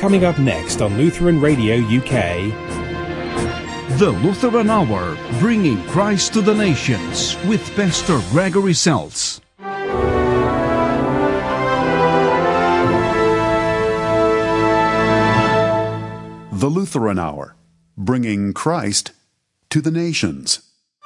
Coming up next on Lutheran Radio UK. The Lutheran Hour, bringing Christ to the nations with Pastor Gregory Seltz. The Lutheran Hour, bringing Christ to the nations.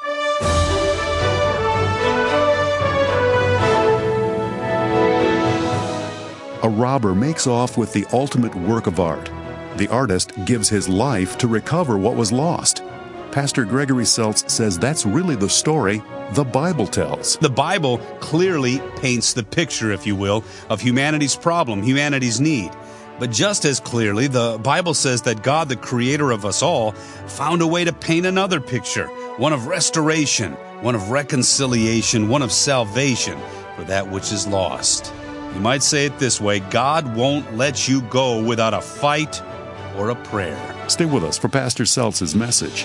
A robber makes off with the ultimate work of art. The artist gives his life to recover what was lost. Pastor Gregory Seltz says that's really the story the Bible tells. The Bible clearly paints the picture, if you will, of humanity's problem, humanity's need. But just as clearly, the Bible says that God, the creator of us all, found a way to paint another picture, one of restoration, one of reconciliation, one of salvation for that which is lost. You might say it this way: God won't let you go without a fight or a prayer. Stay with us for Pastor Seltz's message.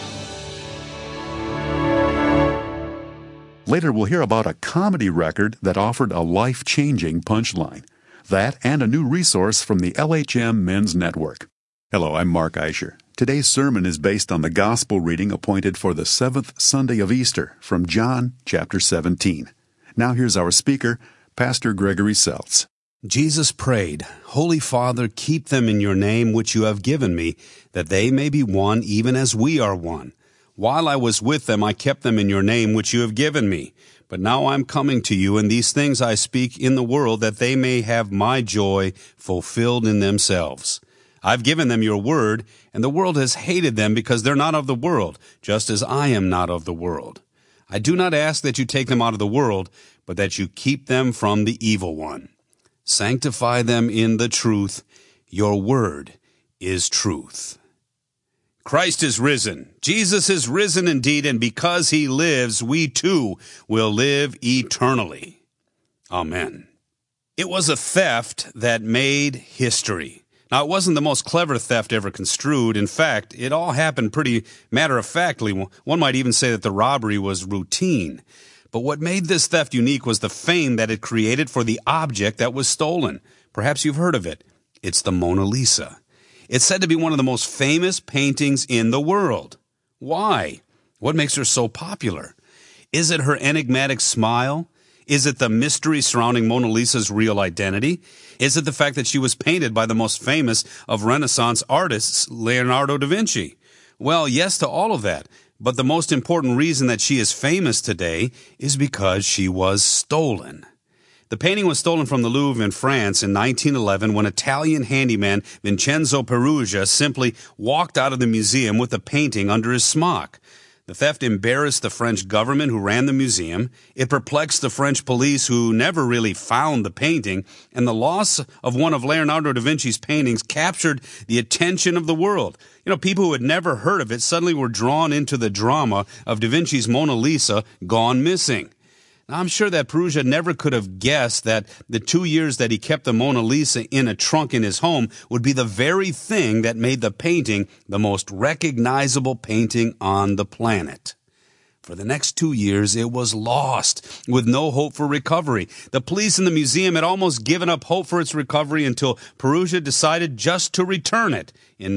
Later, we'll hear about a comedy record that offered a life-changing punchline. That and a new resource from the LHM Men's Network. Hello, I'm Mark Eicher. Today's sermon is based on the gospel reading appointed for the 7th Sunday of Easter from John chapter 17. Now here's our speaker, Pastor Gregory Seltz. Jesus prayed, "Holy Father, keep them in your name which you have given me, that they may be one even as we are one. While I was with them, I kept them in your name which you have given me. But now I am coming to you, and these things I speak in the world, that they may have my joy fulfilled in themselves. I've given them your word, and the world has hated them because they're not of the world, just as I am not of the world. I do not ask that you take them out of the world, but that you keep them from the evil one. Sanctify them in the truth. Your word is truth." Christ is risen. Jesus is risen indeed, and because he lives, we too will live eternally. Amen. It was a theft that made history. Now, it wasn't the most clever theft ever construed. In fact, it all happened pretty matter-of-factly. One might even say that the robbery was routine. But what made this theft unique was the fame that it created for the object that was stolen. Perhaps you've heard of it. It's the Mona Lisa. It's said to be one of the most famous paintings in the world. Why? What makes her so popular? Is it her enigmatic smile? Is it the mystery surrounding Mona Lisa's real identity? Is it the fact that she was painted by the most famous of Renaissance artists, Leonardo da Vinci? Well, yes to all of that. But the most important reason that she is famous today is because she was stolen. The painting was stolen from the Louvre in France in 1911 when Italian handyman Vincenzo Perugia simply walked out of the museum with the painting under his smock. The theft embarrassed the French government who ran the museum. It perplexed the French police who never really found the painting. And the loss of one of Leonardo da Vinci's paintings captured the attention of the world. People who had never heard of it suddenly were drawn into the drama of da Vinci's Mona Lisa gone missing. Now, I'm sure that Perugia never could have guessed that the 2 years that he kept the Mona Lisa in a trunk in his home would be the very thing that made the painting the most recognizable painting on the planet. For the next 2 years, it was lost, with no hope for recovery. The police in the museum had almost given up hope for its recovery until Perugia decided just to return it in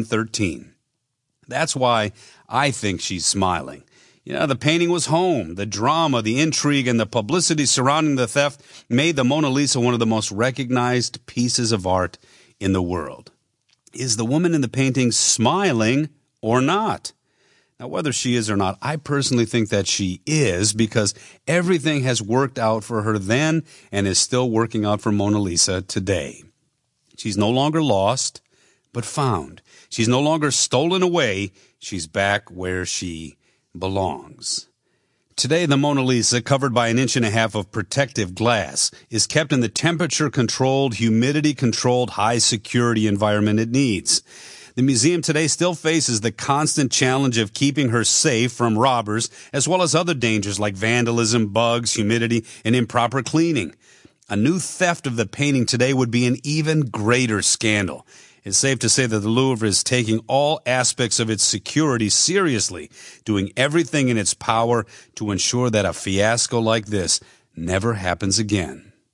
1913. That's why I think she's smiling. The painting was home. The drama, the intrigue, and the publicity surrounding the theft made the Mona Lisa one of the most recognized pieces of art in the world. Is the woman in the painting smiling or not? Now, whether she is or not, I personally think that she is, because everything has worked out for her then and is still working out for Mona Lisa today. She's no longer lost, but found. She's no longer stolen away. She's back where she belongs. Today, the Mona Lisa, covered by 1.5 inches of protective glass, is kept in the temperature-controlled, humidity-controlled, high-security environment it needs. The museum today still faces the constant challenge of keeping her safe from robbers, as well as other dangers like vandalism, bugs, humidity, and improper cleaning. A new theft of the painting today would be an even greater scandal. It's safe to say that the Louvre is taking all aspects of its security seriously, doing everything in its power to ensure that a fiasco like this never happens again.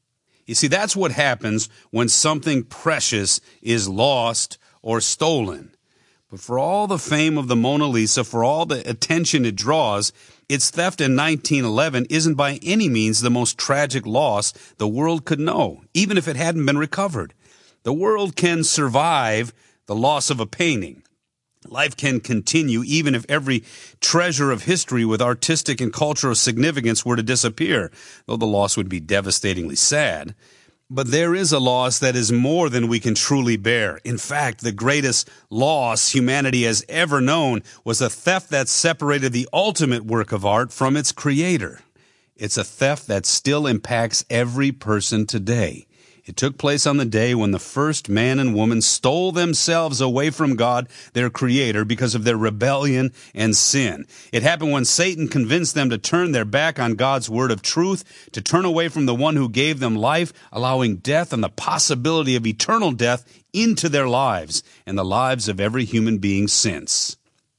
You see, that's what happens when something precious is lost or stolen. But for all the fame of the Mona Lisa, for all the attention it draws, its theft in 1911 isn't by any means the most tragic loss the world could know, even if it hadn't been recovered. The world can survive the loss of a painting. Life can continue even if every treasure of history with artistic and cultural significance were to disappear, though the loss would be devastatingly sad. But there is a loss that is more than we can truly bear. In fact, the greatest loss humanity has ever known was a theft that separated the ultimate work of art from its creator. It's a theft that still impacts every person today. It took place on the day when the first man and woman stole themselves away from God, their creator, because of their rebellion and sin. It happened when Satan convinced them to turn their back on God's word of truth, to turn away from the one who gave them life, allowing death and the possibility of eternal death into their lives and the lives of every human being since.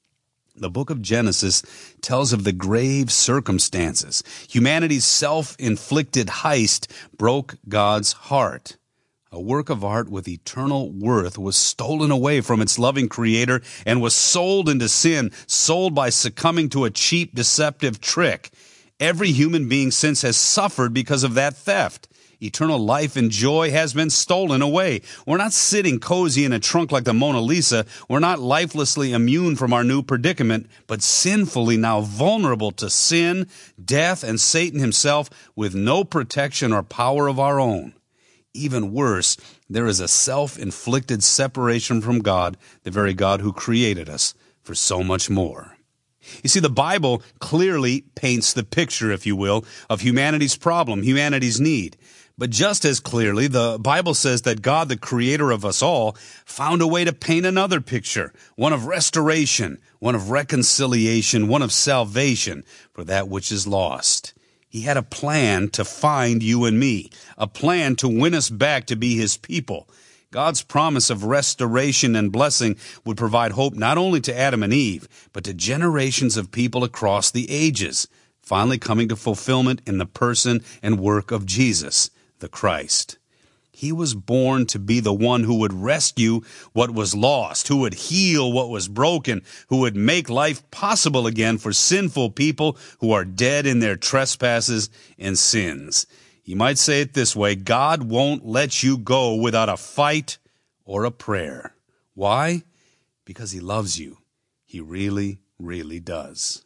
The book of Genesis tells of the grave circumstances. Humanity's self-inflicted heist broke God's heart. A work of art with eternal worth was stolen away from its loving creator and was sold into sin, sold by succumbing to a cheap, deceptive trick. Every human being since has suffered because of that theft. Eternal life and joy has been stolen away. We're not sitting cozy in a trunk like the Mona Lisa. We're not lifelessly immune from our new predicament, but sinfully now vulnerable to sin, death, and Satan himself with no protection or power of our own. Even worse, there is a self-inflicted separation from God, the very God who created us, for so much more. You see, the Bible clearly paints the picture, if you will, of humanity's problem, humanity's need. But just as clearly, the Bible says that God, the creator of us all, found a way to paint another picture, one of restoration, one of reconciliation, one of salvation for that which is lost. He had a plan to find you and me, a plan to win us back to be his people. God's promise of restoration and blessing would provide hope not only to Adam and Eve, but to generations of people across the ages, finally coming to fulfillment in the person and work of Jesus, the Christ. He was born to be the one who would rescue what was lost, who would heal what was broken, who would make life possible again for sinful people who are dead in their trespasses and sins. You might say it this way: God won't let you go without a fight or a prayer. Why? Because he loves you. He really, really does.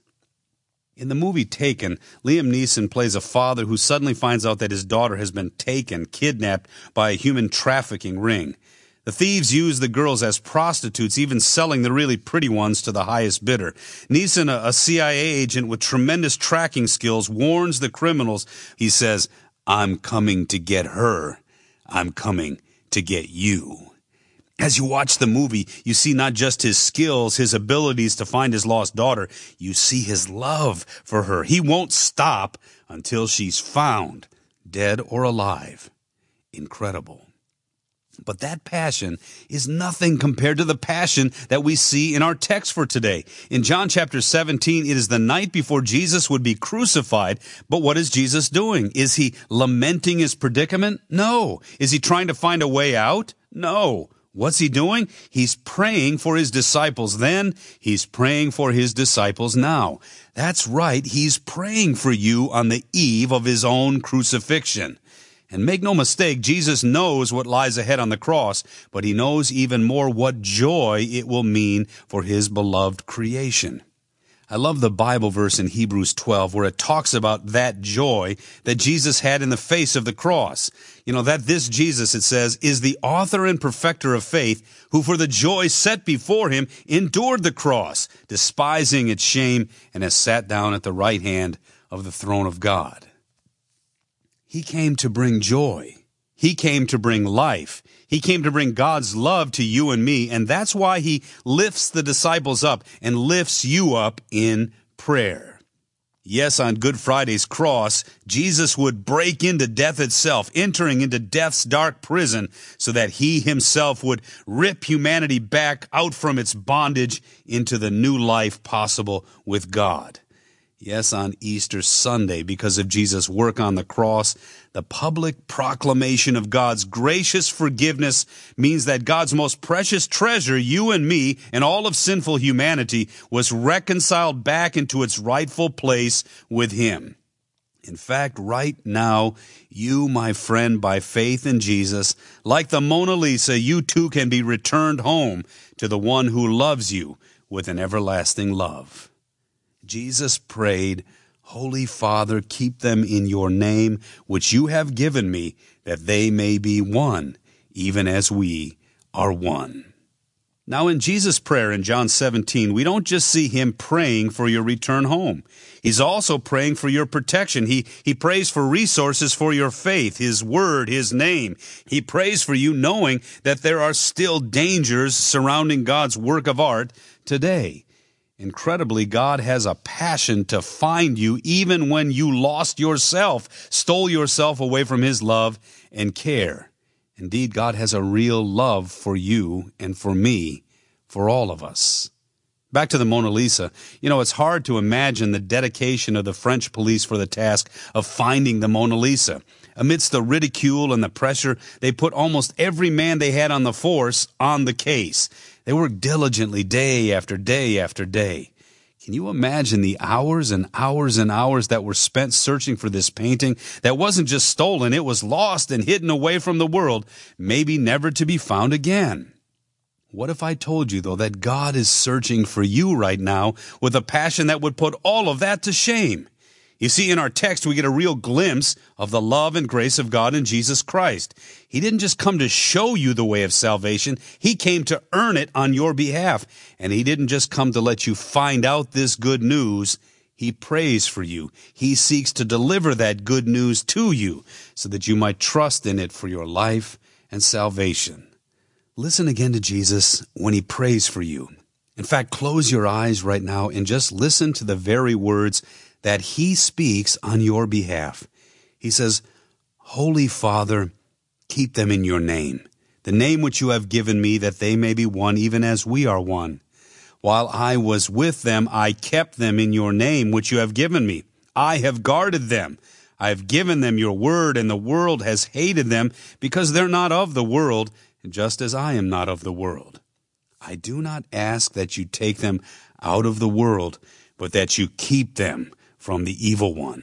In the movie Taken, Liam Neeson plays a father who suddenly finds out that his daughter has been taken, kidnapped by a human trafficking ring. The thieves use the girls as prostitutes, even selling the really pretty ones to the highest bidder. Neeson, a CIA agent with tremendous tracking skills, warns the criminals. He says, "I'm coming to get her. I'm coming to get you." As you watch the movie, you see not just his skills, his abilities to find his lost daughter. You see his love for her. He won't stop until she's found, dead or alive. Incredible. But that passion is nothing compared to the passion that we see in our text for today. In John chapter 17, it is the night before Jesus would be crucified. But what is Jesus doing? Is he lamenting his predicament? No. Is he trying to find a way out? No. What's he doing? He's praying for his disciples then. He's praying for his disciples now. That's right. He's praying for you on the eve of his own crucifixion. And make no mistake, Jesus knows what lies ahead on the cross, but he knows even more what joy it will mean for his beloved creation. I love the Bible verse in Hebrews 12 where it talks about that joy that Jesus had in the face of the cross. You know, that this Jesus, it says, is the author and perfecter of faith, who for the joy set before him endured the cross, despising its shame, and has sat down at the right hand of the throne of God. He came to bring joy. He came to bring life. He came to bring God's love to you and me, and that's why he lifts the disciples up and lifts you up in prayer. Yes, on Good Friday's cross, Jesus would break into death itself, entering into death's dark prison, so that he himself would rip humanity back out from its bondage into the new life possible with God. Yes, on Easter Sunday, because of Jesus' work on the cross, the public proclamation of God's gracious forgiveness means that God's most precious treasure, you and me, and all of sinful humanity, was reconciled back into its rightful place with Him. In fact, right now, you, my friend, by faith in Jesus, like the Mona Lisa, you too can be returned home to the one who loves you with an everlasting love. Jesus prayed, Holy Father, keep them in your name, which you have given me, that they may be one, even as we are one. Now, in Jesus' prayer in John 17, we don't just see Him praying for your return home. He's also praying for your protection. He prays for resources for your faith, His word, His name. He prays for you knowing that there are still dangers surrounding God's work of art today. Incredibly, God has a passion to find you even when you lost yourself, stole yourself away from His love and care. Indeed, God has a real love for you and for me, for all of us. Back to the Mona Lisa. It's hard to imagine the dedication of the French police for the task of finding the Mona Lisa. Amidst the ridicule and the pressure, they put almost every man they had on the force on the case. They worked diligently day after day after day. Can you imagine the hours and hours and hours that were spent searching for this painting that wasn't just stolen, it was lost and hidden away from the world, maybe never to be found again? What if I told you, though, that God is searching for you right now with a passion that would put all of that to shame? You see, in our text, we get a real glimpse of the love and grace of God in Jesus Christ. He didn't just come to show you the way of salvation. He came to earn it on your behalf. And He didn't just come to let you find out this good news. He prays for you. He seeks to deliver that good news to you so that you might trust in it for your life and salvation. Listen again to Jesus when He prays for you. In fact, close your eyes right now and just listen to the very words that He speaks on your behalf. He says, Holy Father, keep them in your name, the name which you have given me, that they may be one, even as we are one. While I was with them, I kept them in your name, which you have given me. I have guarded them. I have given them your word, and the world has hated them, because they're not of the world, just as I am not of the world. I do not ask that you take them out of the world, but that you keep them from the evil one.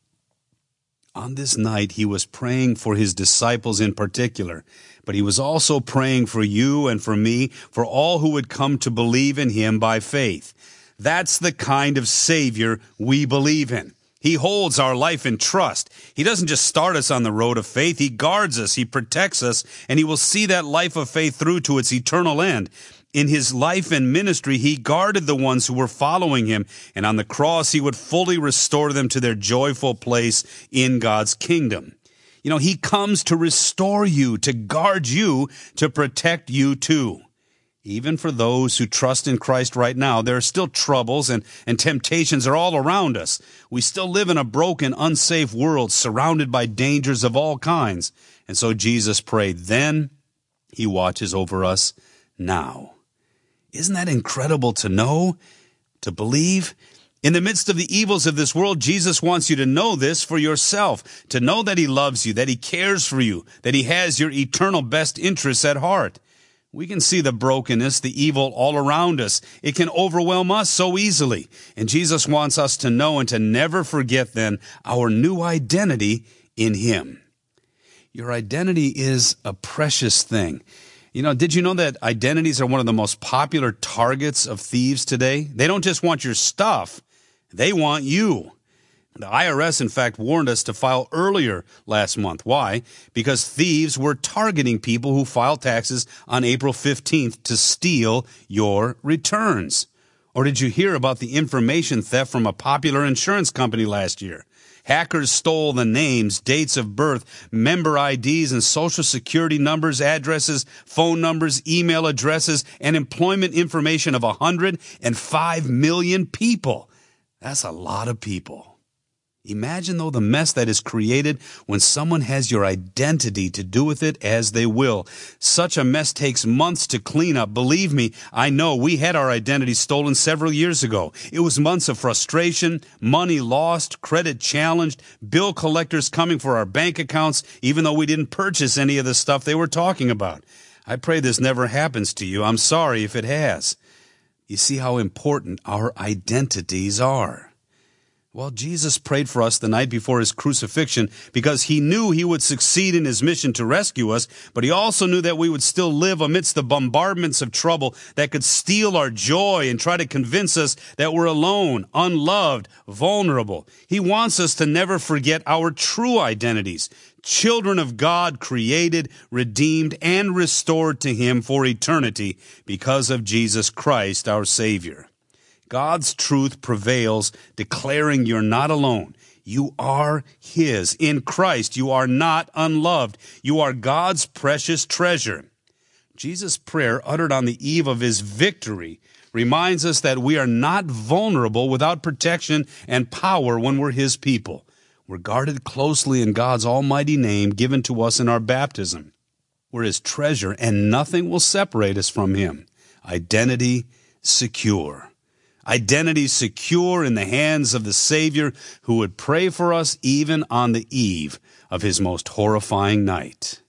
On this night, He was praying for His disciples in particular, but He was also praying for you and for me, for all who would come to believe in Him by faith. That's the kind of Savior we believe in. He holds our life in trust. He doesn't just start us on the road of faith. He guards us, He protects us, and He will see that life of faith through to its eternal end. In His life and ministry, He guarded the ones who were following Him, and on the cross, He would fully restore them to their joyful place in God's kingdom. He comes to restore you, to guard you, to protect you too. Even for those who trust in Christ right now, there are still troubles and temptations are all around us. We still live in a broken, unsafe world surrounded by dangers of all kinds. And so Jesus prayed then, He watches over us now. Isn't that incredible to know, to believe? In the midst of the evils of this world, Jesus wants you to know this for yourself, to know that He loves you, that He cares for you, that He has your eternal best interests at heart. We can see the brokenness, the evil all around us. It can overwhelm us so easily. And Jesus wants us to know and to never forget then our new identity in Him. Your identity is a precious thing. Did you know that identities are one of the most popular targets of thieves today? They don't just want your stuff, they want you. The IRS, in fact, warned us to file earlier last month. Why? Because thieves were targeting people who filed taxes on April 15th to steal your returns. Or did you hear about the information theft from a popular insurance company last year? Hackers stole the names, dates of birth, member IDs, and social security numbers, addresses, phone numbers, email addresses, and employment information of 105 million people. That's a lot of people. Imagine, though, the mess that is created when someone has your identity to do with it as they will. Such a mess takes months to clean up. Believe me, I know. We had our identity stolen several years ago. It was months of frustration, money lost, credit challenged, bill collectors coming for our bank accounts, even though we didn't purchase any of the stuff they were talking about. I pray this never happens to you. I'm sorry if it has. You see how important our identities are. Well, Jesus prayed for us the night before his crucifixion because he knew he would succeed in his mission to rescue us, but he also knew that we would still live amidst the bombardments of trouble that could steal our joy and try to convince us that we're alone, unloved, vulnerable. He wants us to never forget our true identities, children of God, created, redeemed, and restored to him for eternity because of Jesus Christ, our Savior. God's truth prevails, declaring you're not alone. You are his. In Christ, you are not unloved. You are God's precious treasure. Jesus' prayer, uttered on the eve of his victory, reminds us that we are not vulnerable without protection and power when we're his people. We're guarded closely in God's almighty name given to us in our baptism. We're his treasure, and nothing will separate us from him. Identity secure. Identity secure in the hands of the Savior who would pray for us even on the eve of his most horrifying night.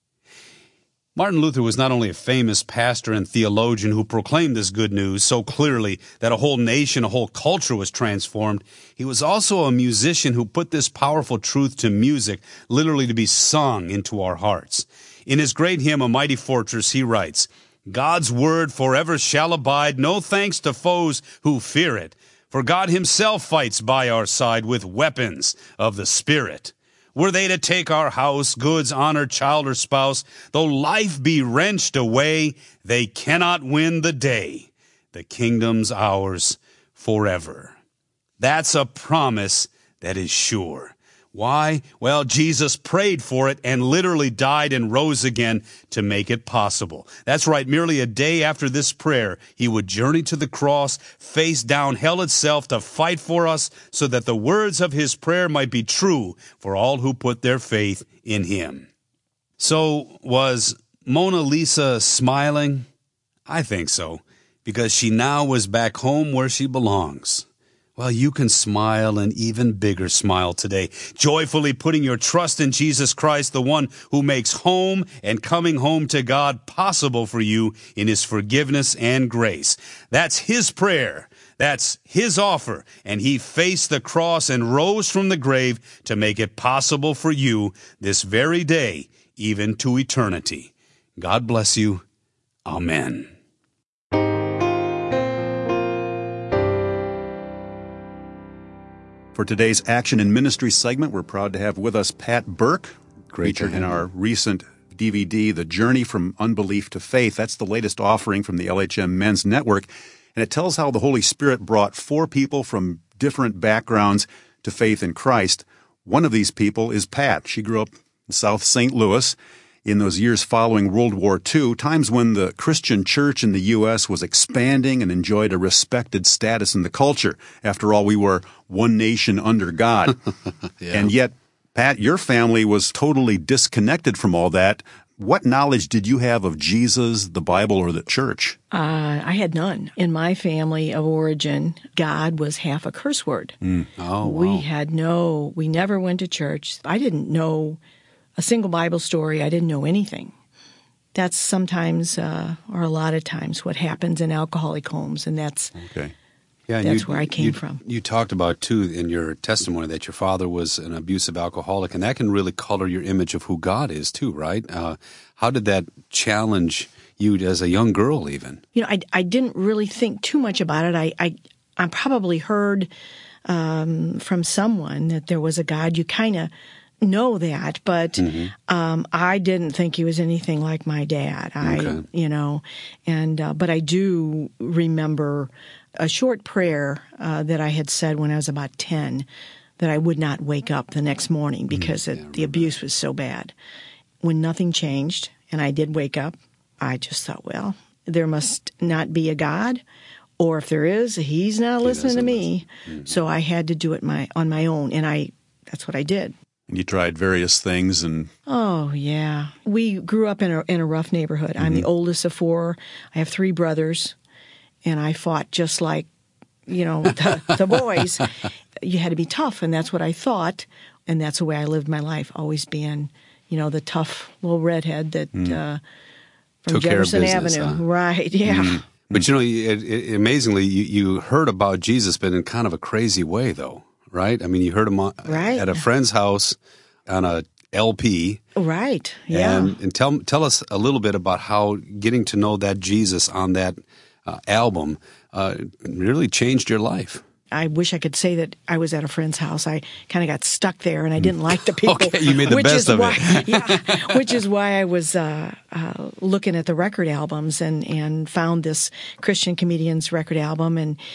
Martin Luther was not only a famous pastor and theologian who proclaimed this good news so clearly that a whole nation, a whole culture was transformed, he was also a musician who put this powerful truth to music, literally to be sung into our hearts. In his great hymn, A Mighty Fortress, he writes, God's word forever shall abide, no thanks to foes who fear it. For God himself fights by our side with weapons of the Spirit. Were they to take our house, goods, honor, child, or spouse, though life be wrenched away, they cannot win the day. The kingdom's ours forever. That's a promise that is sure. Why? Well, Jesus prayed for it and literally died and rose again to make it possible. That's right, merely a day after this prayer, he would journey to the cross, face down hell itself to fight for us so that the words of his prayer might be true for all who put their faith in him. So, was Mona Lisa smiling? I think so, because she now was back home where she belongs. Well, you can smile an even bigger smile today, joyfully putting your trust in Jesus Christ, the one who makes home and coming home to God possible for you in his forgiveness and grace. That's his prayer. That's his offer. And he faced the cross and rose from the grave to make it possible for you this very day, even to eternity. God bless you. Amen. For today's Action in Ministry segment, we're proud to have with us Pat Burke, featured in our recent DVD, The Journey from Unbelief to Faith. That's the latest offering from the LHM Men's Network, and it tells how the Holy Spirit brought 4 people from different backgrounds to faith in Christ. One of these people is Pat. She grew up in South St. Louis in those years following World War II, times when the Christian church in the U.S. was expanding and enjoyed a respected status in the culture. After all, we were one nation under God. Yeah. And yet, Pat, your family was totally disconnected from all that. What knowledge did you have of Jesus, the Bible, or the church? I had none. In my family of origin, God was half a curse word. Oh, wow. We never went to church. I didn't know a single Bible story. I didn't know anything. That's sometimes, or a lot of times, what happens in alcoholic homes, and that's okay. Yeah, that's where I came from. You talked about, too, in your testimony that your father was an abusive alcoholic, and that can really color your image of who God is, too, right? How did that challenge you as a young girl, even? You know, I didn't really think too much about it. I probably heard from someone that there was a God. You kind of know that, but I didn't think he was anything like my dad. But I do remember a short prayer that I had said when I was about 10, that I would not wake up the next morning because the abuse was so bad. When nothing changed and I did wake up, I just thought, well, there must not be a God, or if there is, he's not listening to me. Mm-hmm. So I had to do it on my own, and that's what I did. And you tried various things, and oh yeah, we grew up in a rough neighborhood. I'm the oldest of 4. I have 3 brothers, and I fought just like the boys. You had to be tough, and that's what I thought, and that's the way I lived my life, always being the tough little redhead that from took Jefferson care of business, Avenue, huh? right? Yeah. But amazingly, you heard about Jesus, but in kind of a crazy way, though. Right? I mean, you heard him at a friend's house on a LP. Right, yeah. And tell us a little bit about how getting to know that Jesus on that album really changed your life. I wish I could say that I was at a friend's house. I kind of got stuck there, and I didn't like the people. Okay, you made the best of it. Yeah, which is why I was looking at the record albums and found this Christian Comedians record album,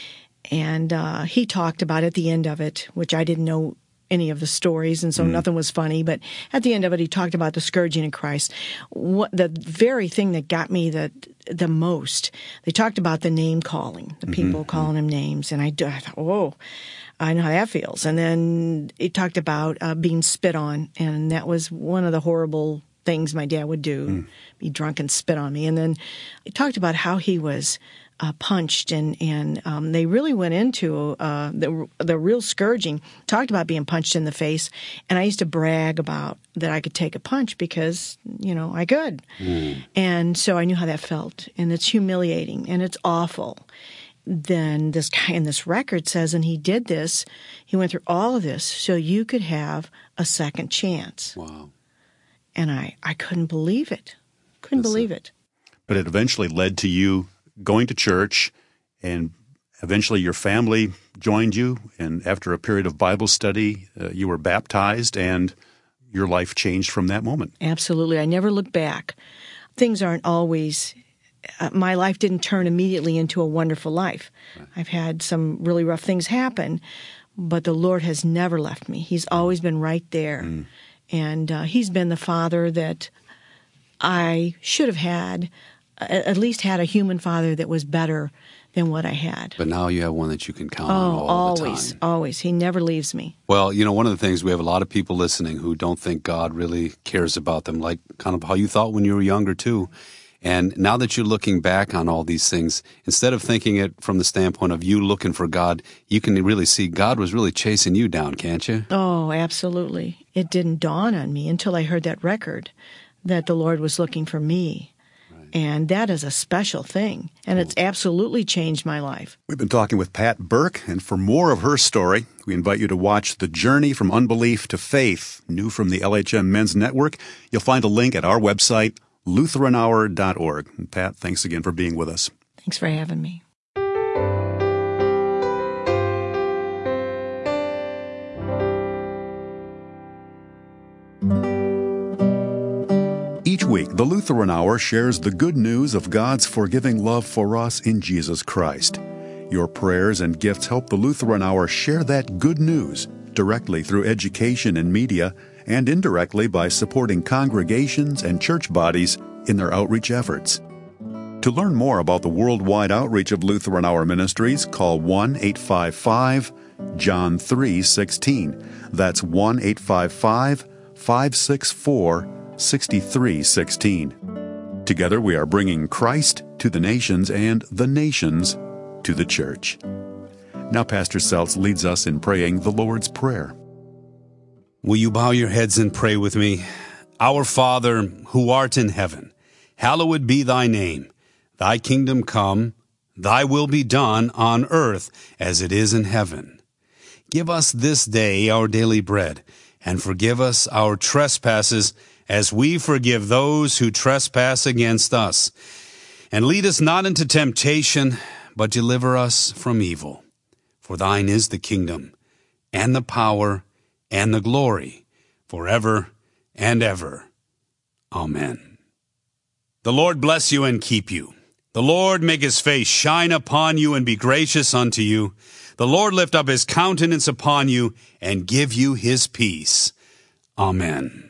and he talked about at the end of it, which I didn't know any of the stories, and so nothing was funny. But at the end of it, he talked about the scourging of Christ. The very thing that got me the most, they talked about the name calling, the people calling him names, and I thought, whoa, I know how that feels. And then he talked about being spit on, and that was one of the horrible things my dad would do, be drunk and spit on me. And then he talked about how he was punched, and they really went into the real scourging. Talked about being punched in the face, and I used to brag about that I could take a punch because I could, and so I knew how that felt, and it's humiliating and it's awful. Then this guy in this record says, and he did this, he went through all of this so you could have a second chance. Wow! And I couldn't believe it. Couldn't believe it. But it eventually led to you going to church, and eventually your family joined you, and after a period of Bible study, you were baptized, and your life changed from that moment. Absolutely. I never looked back. Things aren't always... my life didn't turn immediately into a wonderful life. Right. I've had some really rough things happen, but the Lord has never left me. He's always been right there. And he's been the father that I should have had, at least had a human father that was better than what I had. But now you have one that you can count on all the time. Always. He never leaves me. Well, one of the things, we have a lot of people listening who don't think God really cares about them, like kind of how you thought when you were younger too. And now that you're looking back on all these things, instead of thinking it from the standpoint of you looking for God, you can really see God was really chasing you down, can't you? Oh, absolutely. It didn't dawn on me until I heard that record that the Lord was looking for me. And that is a special thing, and it's absolutely changed my life. We've been talking with Pat Burke, and for more of her story, we invite you to watch The Journey from Unbelief to Faith, new from the LHM Men's Network. You'll find a link at our website, LutheranHour.org. And Pat, thanks again for being with us. Thanks for having me. Each week, the Lutheran Hour shares the good news of God's forgiving love for us in Jesus Christ. Your prayers and gifts help the Lutheran Hour share that good news directly through education and media, and indirectly by supporting congregations and church bodies in their outreach efforts. To learn more about the worldwide outreach of Lutheran Hour Ministries, call 1-855-JOHN 3:16. That's 1-855-564-6316. Together we are bringing Christ to the nations and the nations to the church. Now Pastor Seltz leads us in praying the Lord's Prayer. Will you bow your heads and pray with me? Our Father, who art in heaven, hallowed be thy name. Thy kingdom come, thy will be done on earth as it is in heaven. Give us this day our daily bread, and forgive us our trespasses as we forgive those who trespass against us. And lead us not into temptation, but deliver us from evil. For thine is the kingdom, and the power, and the glory, forever and ever. Amen. The Lord bless you and keep you. The Lord make his face shine upon you and be gracious unto you. The Lord lift up his countenance upon you and give you his peace. Amen.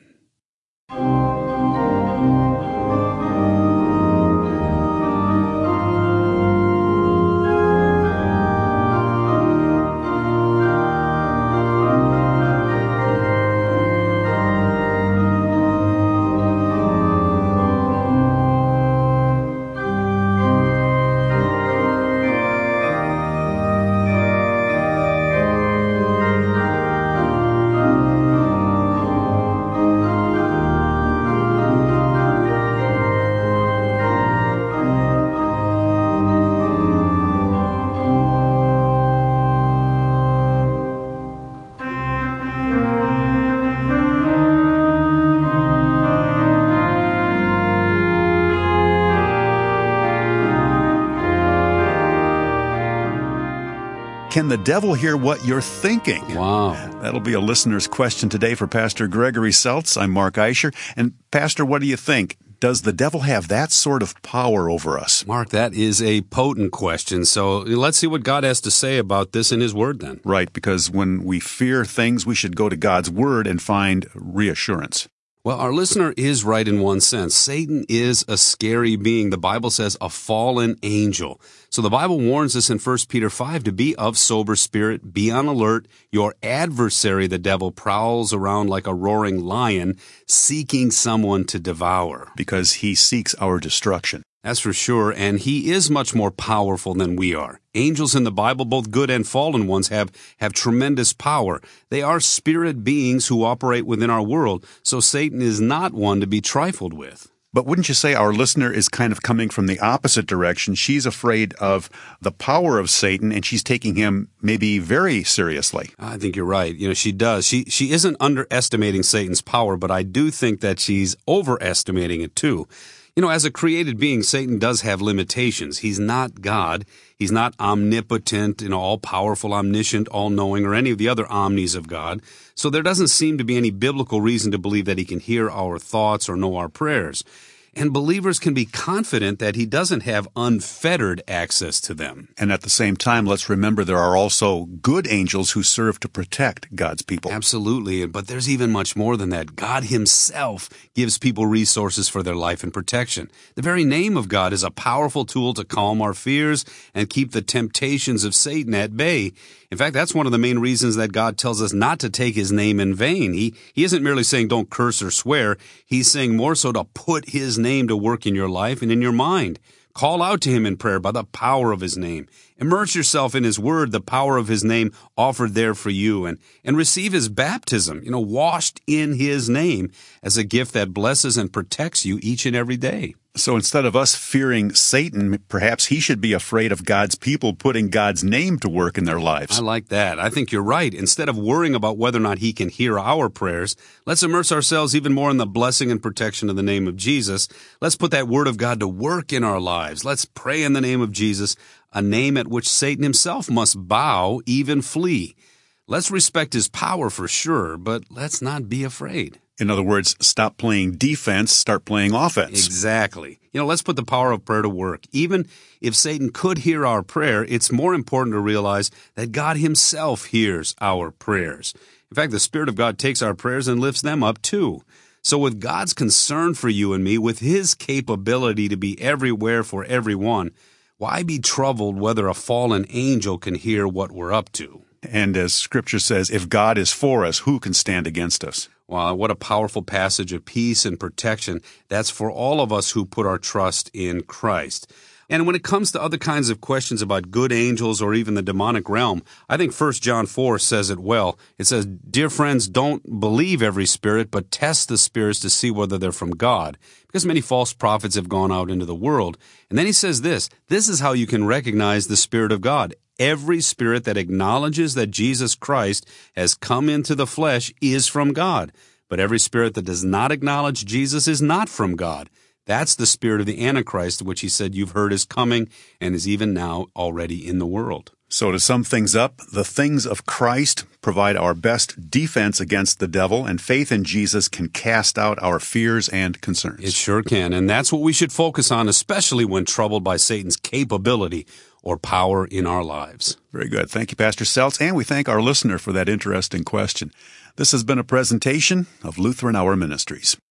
Can the devil hear what you're thinking? Wow. That'll be a listener's question today for Pastor Gregory Seltz. I'm Mark Eicher. And Pastor, what do you think? Does the devil have that sort of power over us? Mark, that is a potent question. So let's see what God has to say about this in His Word then. Right, because when we fear things, we should go to God's Word and find reassurance. Well, our listener is right in one sense. Satan is a scary being. The Bible says a fallen angel. So the Bible warns us in 1 Peter 5 to be of sober spirit, be on alert. Your adversary, the devil, prowls around like a roaring lion, seeking someone to devour. Because he seeks our destruction. That's for sure, and he is much more powerful than we are. Angels in the Bible, both good and fallen ones, have tremendous power. They are spirit beings who operate within our world, so Satan is not one to be trifled with. But wouldn't you say our listener is kind of coming from the opposite direction? She's afraid of the power of Satan, and she's taking him maybe very seriously. I think you're right. She does. She isn't underestimating Satan's power, but I do think that she's overestimating it too. As a created being, Satan does have limitations. He's not God. He's not omnipotent, all-powerful, omniscient, all-knowing, or any of the other omnis of God. So there doesn't seem to be any biblical reason to believe that he can hear our thoughts or know our prayers. And believers can be confident that he doesn't have unfettered access to them. And at the same time, let's remember there are also good angels who serve to protect God's people. Absolutely, but there's even much more than that. God himself gives people resources for their life and protection. The very name of God is a powerful tool to calm our fears and keep the temptations of Satan at bay. In fact, that's one of the main reasons that God tells us not to take his name in vain. He isn't merely saying don't curse or swear. He's saying more so to put his name to work in your life and in your mind. Call out to him in prayer by the power of his name. Immerse yourself in his word, the power of his name offered there for you, and receive his baptism, washed in his name as a gift that blesses and protects you each and every day. So instead of us fearing Satan, perhaps he should be afraid of God's people putting God's name to work in their lives. I like that. I think you're right. Instead of worrying about whether or not he can hear our prayers, let's immerse ourselves even more in the blessing and protection of the name of Jesus. Let's put that word of God to work in our lives. Let's pray in the name of Jesus, a name at which Satan himself must bow, even flee. Let's respect his power for sure, but let's not be afraid. In other words, stop playing defense, start playing offense. Exactly. Let's put the power of prayer to work. Even if Satan could hear our prayer, it's more important to realize that God himself hears our prayers. In fact, the Spirit of God takes our prayers and lifts them up too. So with God's concern for you and me, with his capability to be everywhere for everyone, why be troubled whether a fallen angel can hear what we're up to? And as Scripture says, if God is for us, who can stand against us? Wow, what a powerful passage of peace and protection. That's for all of us who put our trust in Christ. And when it comes to other kinds of questions about good angels or even the demonic realm, I think 1 John 4 says it well. It says, "Dear friends, don't believe every spirit, but test the spirits to see whether they're from God, because many false prophets have gone out into the world." And then he says this is how you can recognize the Spirit of God. Every spirit that acknowledges that Jesus Christ has come into the flesh is from God. But every spirit that does not acknowledge Jesus is not from God. That's the spirit of the Antichrist, which he said you've heard is coming and is even now already in the world. So to sum things up, the things of Christ provide our best defense against the devil, and faith in Jesus can cast out our fears and concerns. It sure can, and that's what we should focus on, especially when troubled by Satan's capability or power in our lives. Very good. Thank you, Pastor Seltz, and we thank our listener for that interesting question. This has been a presentation of Lutheran Hour Ministries.